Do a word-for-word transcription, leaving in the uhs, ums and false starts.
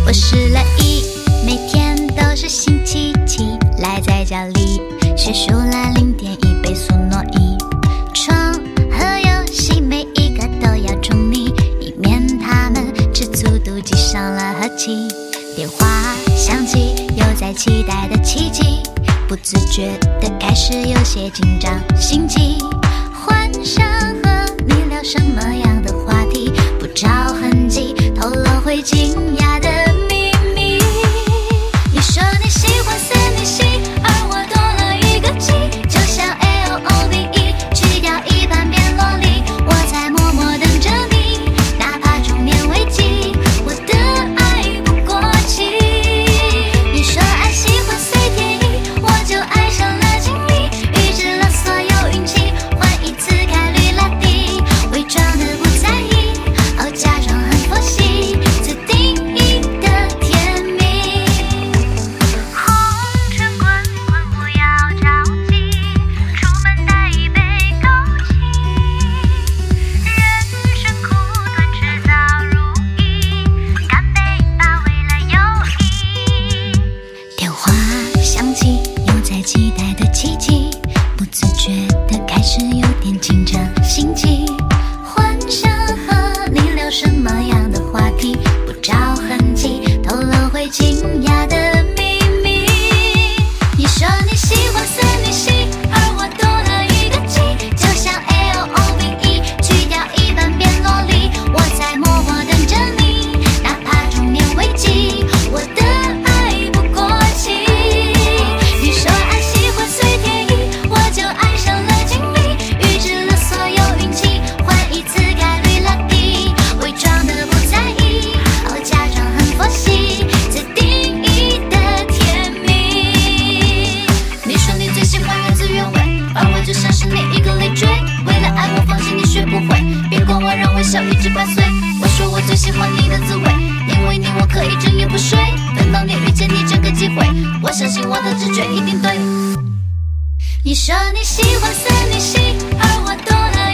我是乐意，每天都是星期七，赖在家里学数来零点一倍速挪移，床和游戏每一个都要宠溺，以免他们吃醋妒忌伤了和气。电话响起，又在期待的奇迹，不自觉的开始有些紧张心悸，幻想和你聊什么样的话题，不着痕迹透露会惊讶的秘密。你说你喜欢三零系，而我多了一个 G， 就像 A O O B E 去掉一半变萝莉，我在默默等着你，哪怕中年危机，我的爱不过期。你说爱喜欢随天意，我就爱上了经历，预知了所有运气，换一次概率拉低，伪装的不在意，哦假装很佛系，自定义的甜蜜。红尘滚滚不要着急，出门带一杯枸杞，人生苦短迟早如意，干杯吧未来有意。电话响起，又在期待的奇迹，不自觉的开始有点紧张心悸，幻想和你聊什么样的话题，不着痕迹透露会惊讶的秘密。你说你喜欢三零系，而我多了一个 G， 就像 A O O B E 去掉一半变萝莉，我在默默等着你，哪怕中年危机，我的爱不过期。你说爱喜欢随天意，我就爱上了经历，预知了所有运气，换一次概率拉低，伪装的不在意，哦假装很佛系，自定义的甜蜜。你说你最喜欢原汁原味，而我就像是你一个累赘，为了爱我放弃你学不会，别管我让微笑一直伴随。我说我最喜欢你的滋味，因为你我可以整夜不睡，等到你遇见你这个机会，我相信我的直觉一定对。你说你喜欢三零系，而我多了